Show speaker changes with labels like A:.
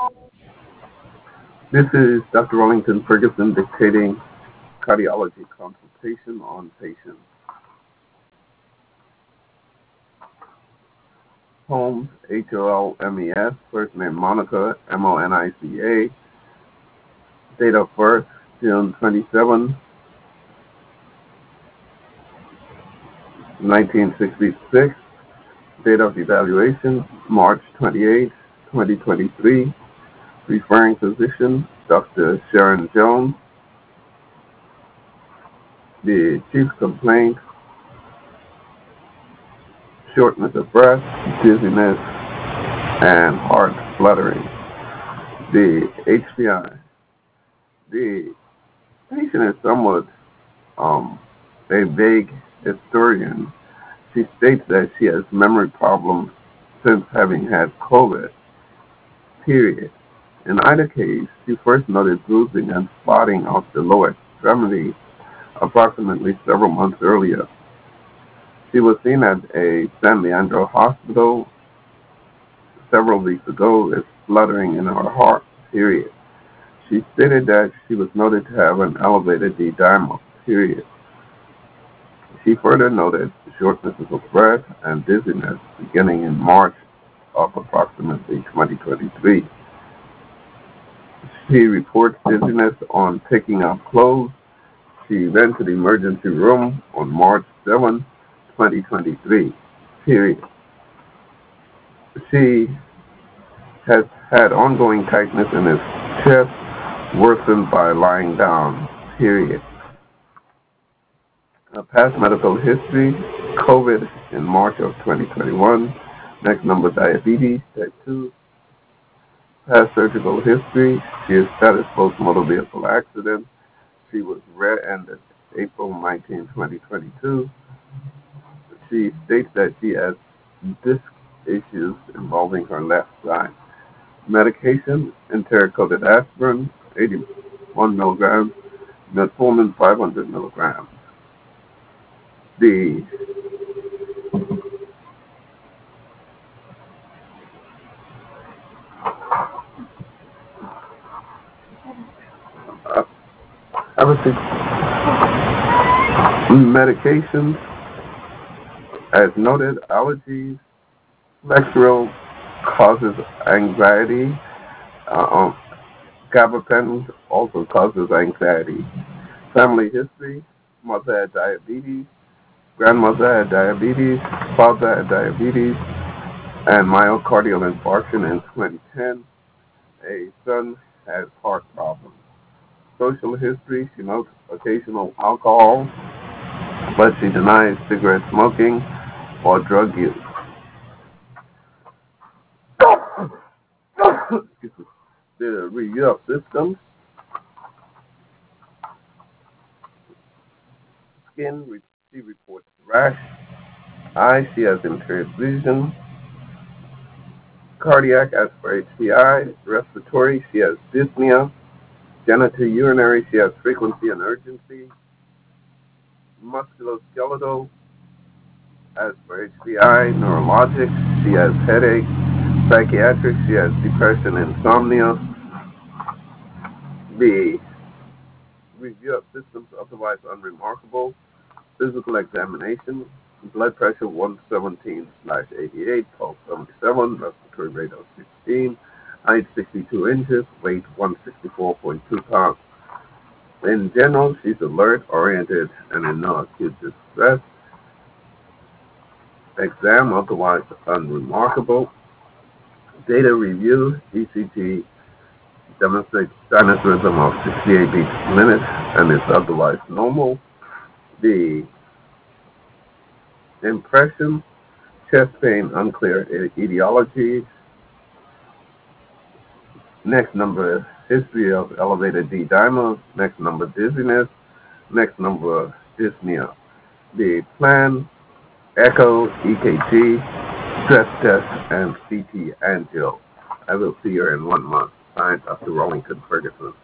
A: This is Dr. Wellington Ferguson dictating cardiology consultation on patients. Holmes, Holmes, first name Monica, Monica, date of birth June 27, 1966, date of evaluation March 28, 2023, referring physician Dr. Sharon Jones. The chief complaint, shortness of breath, dizziness, and heart fluttering. The HPI. The patient is somewhat a vague historian. She states that she has memory problems since having had COVID, period. In either case, she first noted bruising and spotting of the lower extremity approximately several months earlier. She was seen at a San Leandro hospital several weeks ago with fluttering in her heart, period. She stated that she was noted to have an elevated D-dimer, period. She further noted shortness of breath and dizziness beginning in March of approximately 2023. She reports dizziness on picking up clothes. She went to the emergency room on March 7, 2023, period. She has had ongoing tightness in his chest, worsened by lying down, period. Past medical history, COVID in March of 2021. Next number, diabetes, type 2. Past surgical history, she is status post-motor vehicle accident. She was rear-ended April 19, 2022. She states that she has disc issues involving her left side. Medication, enteric-coated aspirin, 81 milligrams, metformin, 500 milligrams. The medications, as noted, allergies, Lexapro causes anxiety. Gabapentin also causes anxiety. Family history, mother had diabetes, grandmother had diabetes, father had diabetes, and myocardial infarction in 2010. A son has heart problems. Social history, she notes occasional alcohol, but she denies cigarette smoking or drug use. The review of symptoms, skin, she reports rash. Eye, she has impaired vision. Cardiac, as for HPI. Respiratory, she has dyspnea. Genitourinary, she has frequency and urgency. Musculoskeletal, as for HPI. Neurologic, she has headache. Psychiatric, she has depression, insomnia. The review of symptoms otherwise unremarkable. Physical examination, blood pressure 117/88, pulse 77, respiratory rate of 16, height 62 inches, weight 164.2 pounds. In general, she's alert, oriented, and in no acute distress. Exam otherwise unremarkable. Data review, ECG demonstrates sinus rhythm of 68 beats per minute and is otherwise normal. The impression, chest pain, unclear etiology. Next number, history of elevated D-dimer. Next number, dizziness. Next number, dyspnea. The plan, echo, EKG, stress test, and CT angio. I will see her in 1 month. Signed, Dr. Wellington Ferguson.